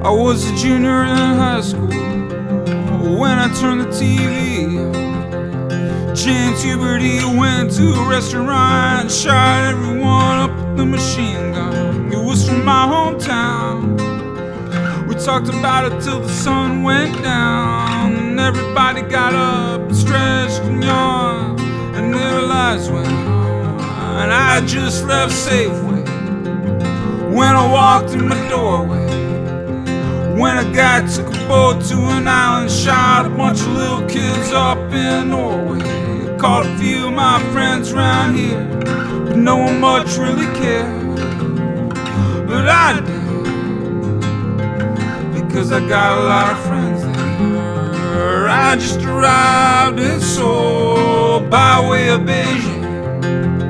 I was a junior in high school when I turned the TV. James Huberty went to a restaurant and shot everyone up with the machine gun. It was from my hometown. We talked about it till the sun went down, and everybody got up and stretched and yawned, and their lives went on. And I just left Safeway when I walked in my doorway, when a guy took a boat to an island, shot a bunch of little kids up in Norway. Called a few of my friends around here, but no one much really cared. But I did, because I got a lot of friends there. I just arrived in Seoul by way of Beijing.